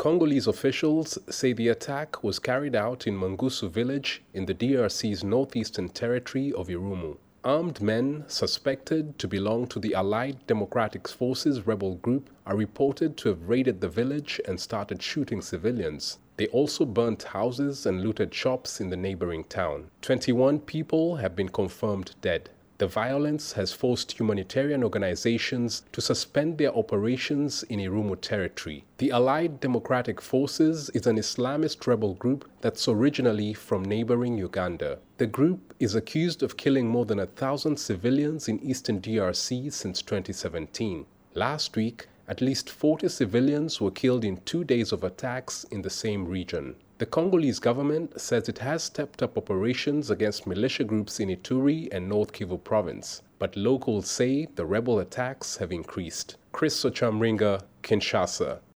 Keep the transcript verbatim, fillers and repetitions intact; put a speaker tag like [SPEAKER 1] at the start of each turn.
[SPEAKER 1] Congolese officials say the attack was carried out in Mangusu village in the D R C's northeastern territory of Irumu. Armed men suspected to belong to the Allied Democratic Forces rebel group are reported to have raided the village and started shooting civilians. They also burnt houses and looted shops in the neighboring town. twenty-one people have been confirmed dead. The violence has forced humanitarian organizations to suspend their operations in Irumu territory. The Allied Democratic Forces is an Islamist rebel group that's originally from neighboring Uganda. The group is accused of killing more than a thousand civilians in eastern D R C since twenty seventeen. Last week, at least forty civilians were killed in two days of attacks in the same region. The Congolese government says it has stepped up operations against militia groups in Ituri and North Kivu province, but locals say the rebel attacks have increased. Chris Ochamringa, Kinshasa.